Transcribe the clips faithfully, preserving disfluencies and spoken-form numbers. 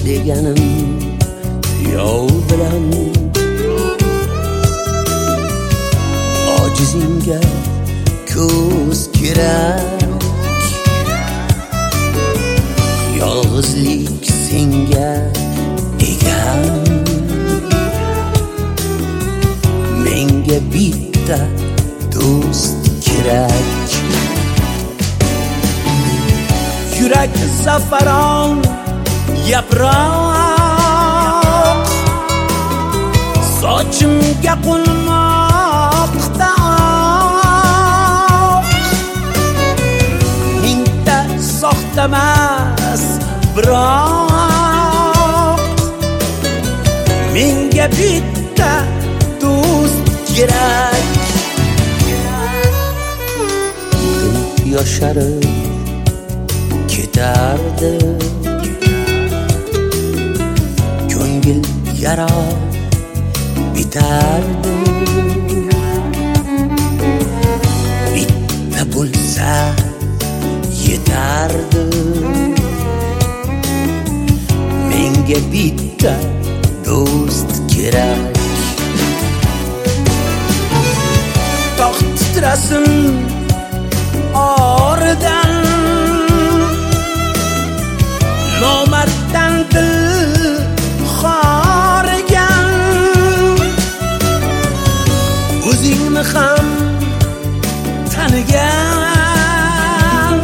deganim yov bilan ojizingga ko'z kerak, yolg'izlik senga egam, menga bitta do'st kerak. Yurak zafaron yaproq, sochimga qo'nmoqda oq. Mingta soxtamas biroq, menga bitta do'st kerak. Dil yosharib ketardi, ko'ngil yara bitardi. Bitta bo'lsa yetardi, menga bitta do'st kerak. Tog' titrasin oridan, nomarddan dil xorigan. O'zingni ham tanigan,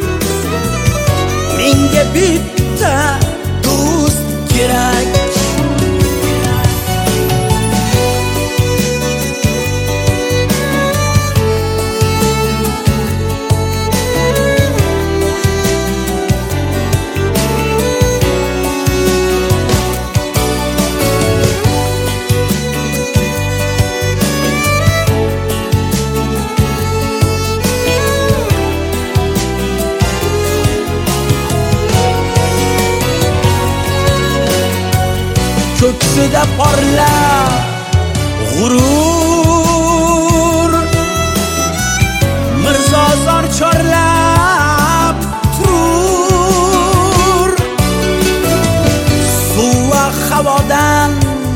menga bitta do'st kerak. Ko'ksida porla g'urur, mirzozor chorlab turur. Suv va havodan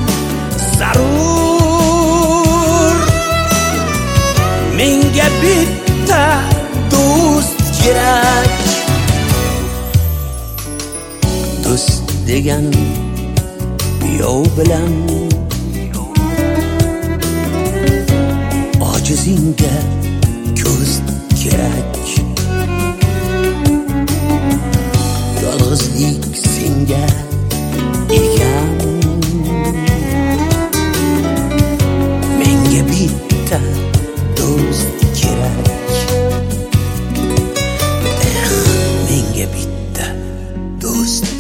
zarur, menga bitta do'st kerak. Do'st deganim yov bilan ojizingga ko'z kerak. Yolg'izlik senga egam, menga bitta do'st kerak. Eh, menga bitta do'st